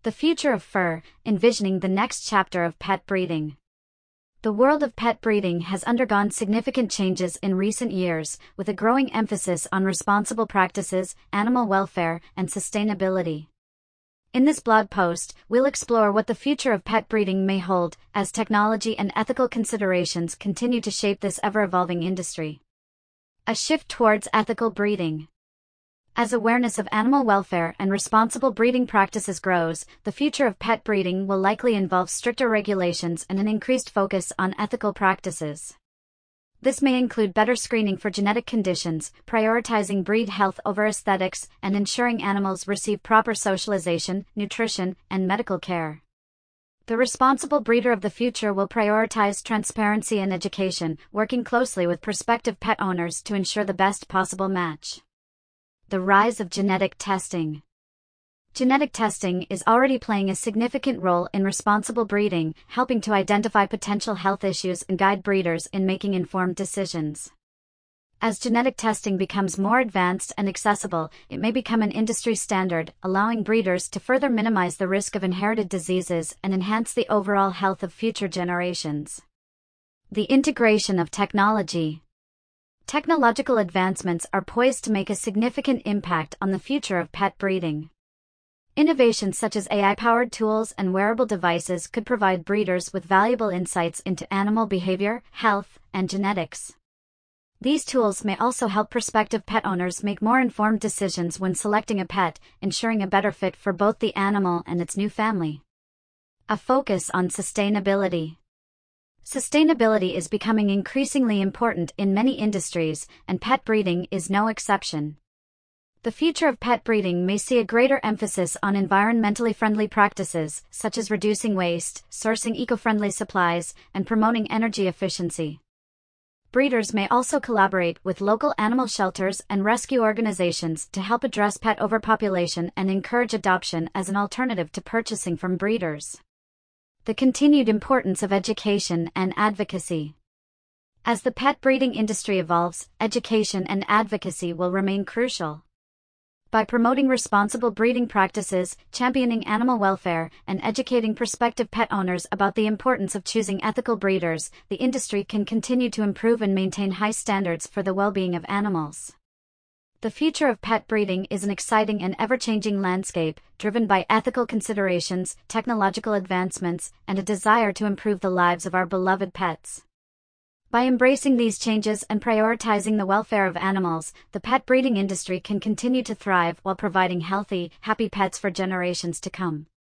The future of fur, envisioning the next chapter of pet breeding. The world of pet breeding has undergone significant changes in recent years, with a growing emphasis on responsible practices, animal welfare, and sustainability. In this blog post, we'll explore what the future of pet breeding may hold, as technology and ethical considerations continue to shape this ever-evolving industry. A shift towards ethical breeding. As awareness of animal welfare and responsible breeding practices grows, the future of pet breeding will likely involve stricter regulations and an increased focus on ethical practices. This may include better screening for genetic conditions, prioritizing breed health over aesthetics, and ensuring animals receive proper socialization, nutrition, and medical care. The responsible breeder of the future will prioritize transparency and education, working closely with prospective pet owners to ensure the best possible match. The rise of genetic testing. Genetic testing is already playing a significant role in responsible breeding, helping to identify potential health issues and guide breeders in making informed decisions. As genetic testing becomes more advanced and accessible, it may become an industry standard, allowing breeders to further minimize the risk of inherited diseases and enhance the overall health of future generations. The integration of technology. Technological advancements are poised to make a significant impact on the future of pet breeding. Innovations such as AI-powered tools and wearable devices could provide breeders with valuable insights into animal behavior, health, and genetics. These tools may also help prospective pet owners make more informed decisions when selecting a pet, ensuring a better fit for both the animal and its new family. A focus on sustainability. Sustainability is becoming increasingly important in many industries, and pet breeding is no exception. The future of pet breeding may see a greater emphasis on environmentally friendly practices, such as reducing waste, sourcing eco-friendly supplies, and promoting energy efficiency. Breeders may also collaborate with local animal shelters and rescue organizations to help address pet overpopulation and encourage adoption as an alternative to purchasing from breeders. The continued importance of education and advocacy. As the pet breeding industry evolves, education and advocacy will remain crucial. By promoting responsible breeding practices, championing animal welfare, and educating prospective pet owners about the importance of choosing ethical breeders, the industry can continue to improve and maintain high standards for the well-being of animals. The future of pet breeding is an exciting and ever-changing landscape, driven by ethical considerations, technological advancements, and a desire to improve the lives of our beloved pets. By embracing these changes and prioritizing the welfare of animals, the pet breeding industry can continue to thrive while providing healthy, happy pets for generations to come.